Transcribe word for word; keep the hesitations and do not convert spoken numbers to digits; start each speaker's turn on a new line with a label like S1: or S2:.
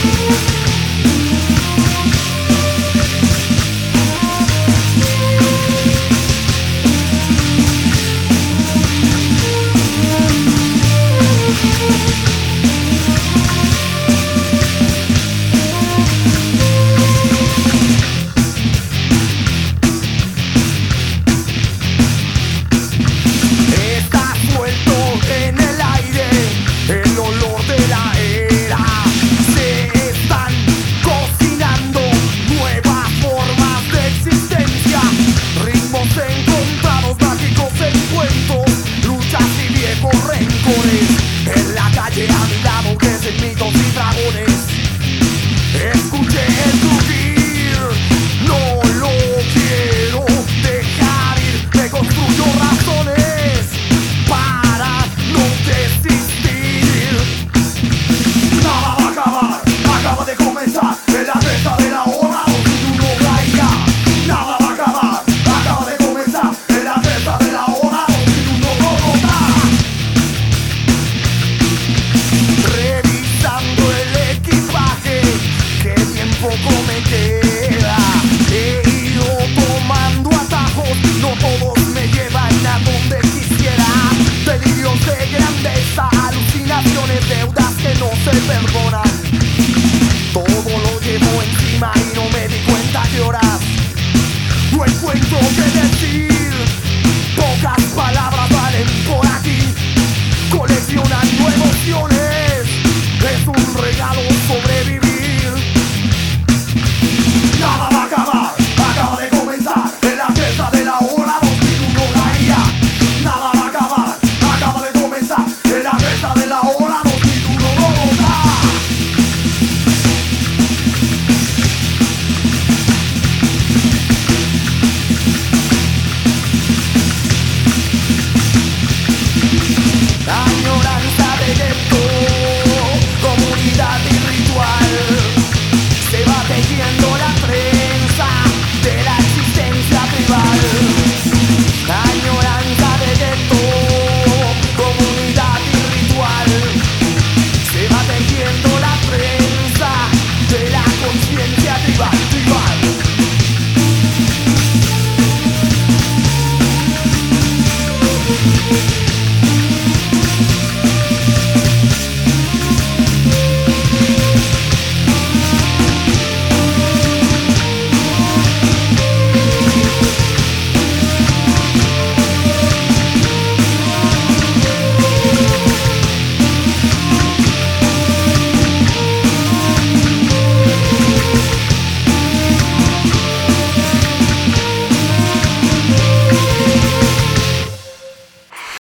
S1: En la calle a mi lado crecen mitos y dragones. Escuché el crujir, no lo quiero dejar ir. Me construyo razones para no desistir. Nada va a acabar, acaba de comenzar. En la cresta de la ola, donde uno caiga. Nada va a acabar, acaba de comenzar. En la cresta de la ola, donde uno cocota. Revisando el equipaje, que bien poco me queda. He ido tomando atajos, no todos me llevan a donde quisiera. Delirios de grandeza, alucinaciones, deudas que no se perdonan. Todo lo llevo encima y no me di cuenta que horas. No encuentro qué decir, pocas palabras valen por aquí. Coleccionando emociones, es un regalo